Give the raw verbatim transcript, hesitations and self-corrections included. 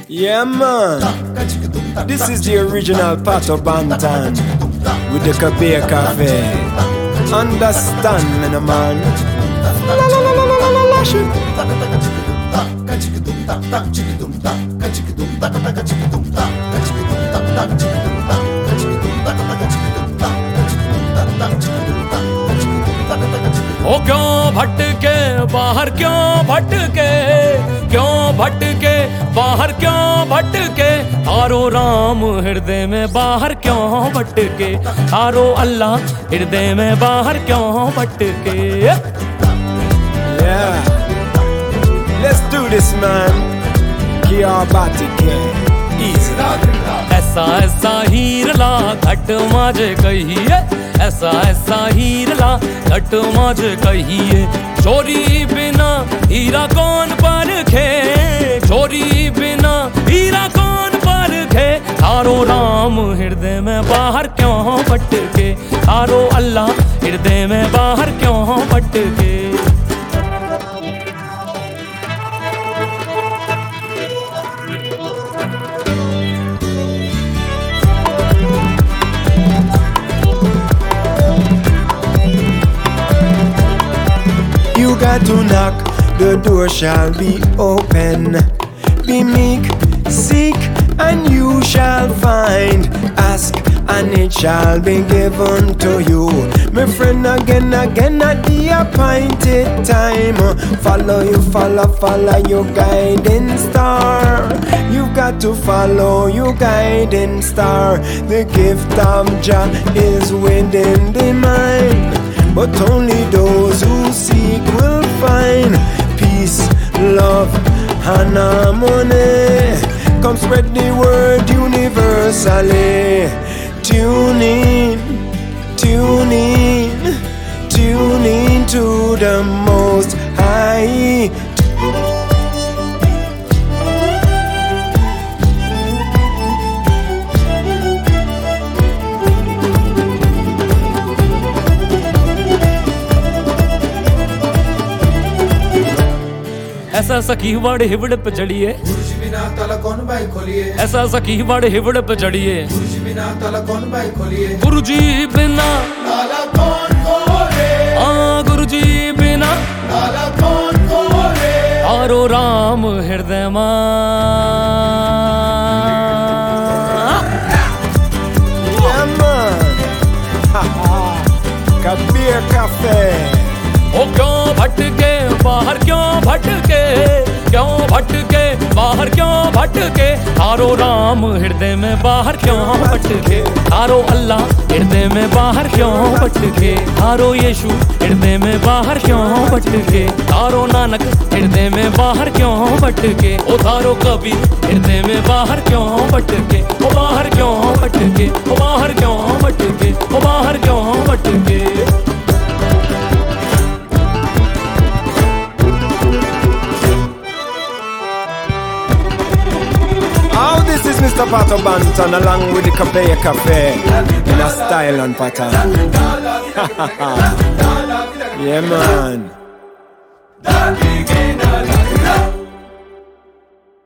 Yeah, man. This is the original Pato Bantan with the Kabir Cafe. Understand me, no man. La la la la la la la shit. ओ क्यों भटके बाहर क्यों भटके क्यों भटके बाहर क्यों भटके तारो राम हृदय में बाहर क्यों भटके तारो अल्लाह हृदय में बाहर क्यों भटके Yeah, let's do this, man. क्या बात है easy. ऐसा ऐसा हीरला घट माजे कहिए ऐसा ऐसा हीरला घट माजे कहिए चोरी बिना हीरा कौन परखे चोरी बिना हीरा कौन परखे तारो राम हृदय में बाहर क्यों भटके तारो अल्लाह हृदय में बाहर क्यों भटके You got to knock, the door shall be open. Be meek, seek, and you shall find. Ask, and it shall be given to you. My friend, again, again, at the appointed time. Follow you, follow, follow your guiding star. You got to follow your guiding star. The gift of Jah is within the mind. But only those who seek will find peace, love, and harmony. Come spread the word universally. Tune in, tune in, tune in to the Most High. ऐसा सखी वड़ हिवड़ पे चढ़िए गुरुजी बिना ताला कौन भाई खोलिए ऐसा सखी वड़ हिवड़ पे चढ़िए गुरुजी बिना ताला कौन भाई खोलिए गुरुजी बिना ताला कौन खोले हाँ गुरुजी बिना ताला कौन खोले तारो राम हृदय मां Yeah, man. Kabir Cafe. ओ क्यों भटके बाहर क्यों भटके क्यों भटके बाहर क्यों भटके तारो राम हृदय में बाहर क्यों भटके तारो अल्लाह हृदय में बाहर क्यों भटके तारो यीशु हृदय में बाहर क्यों भटके तारो नानक हृदय में बाहर क्यों भटके ओ तारो कबीर हृदय में बाहर क्यों भटके ओ बाहर क्यों भटके ओ बाहर क्यों भटके ओ बाहर क्यों भटके Oh, this is Mister Pato Bantan along with the Kabir Cafe in a style and pattern. Yeah, man.